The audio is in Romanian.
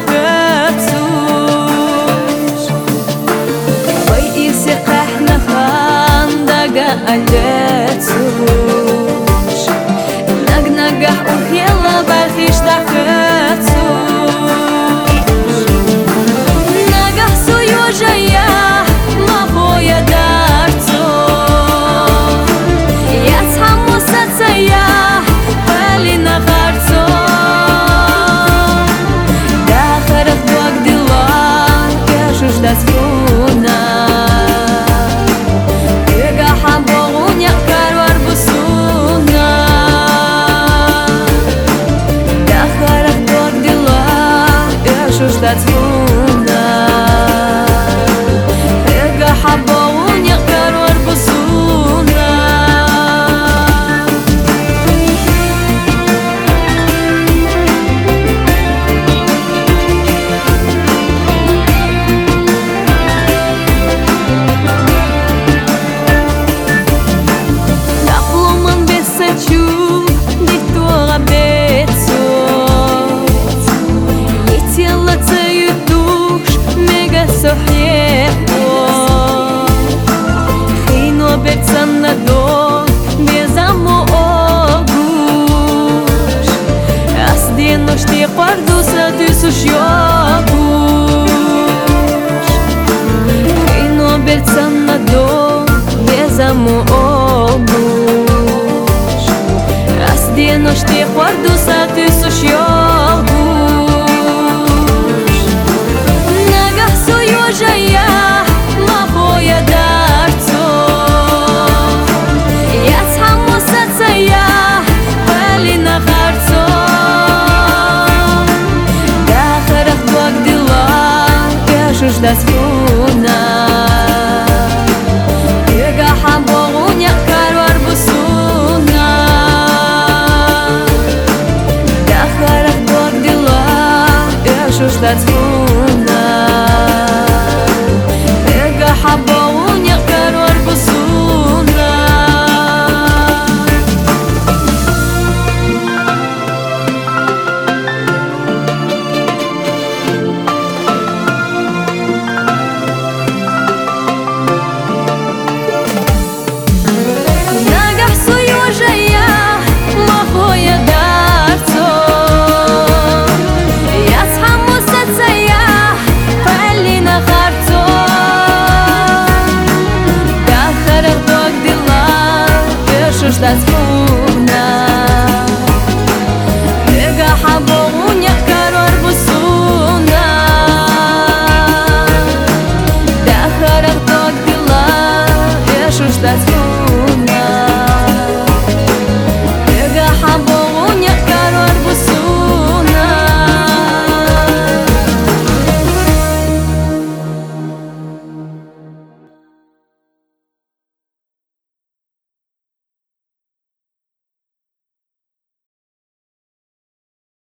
خبسوش وي إيسي قحنا خاندقا ألتسوش نقنقح وخيلا برخيش تخبسوش نقح سويو جايا ما خويا دارتو يتحمو ستسيا بالي نغارتو داخرق دوك ديوان كاشوش داسفونا يقا حبوغون يقار واربسونا داخرق دوك ديوان كاشوش داسفونا يقا حبوغون يقار واربسونا Парdusa dysush jogush Ino bercan na do Bezamo ogush Asdeno shti pardusa dysush jogush Nagah suyo jaya Ma khoya darto Yatshamu satsaya Bali na kharto داسفونا يقا حبوغون يقار واربسونا داخرق دوك دلا يشوش داسفونا يقا حبوغون يقار واربسونا داسفونا يقا حبوغون يقار واربسونا داخرق دوك دلا يشوش داسفونا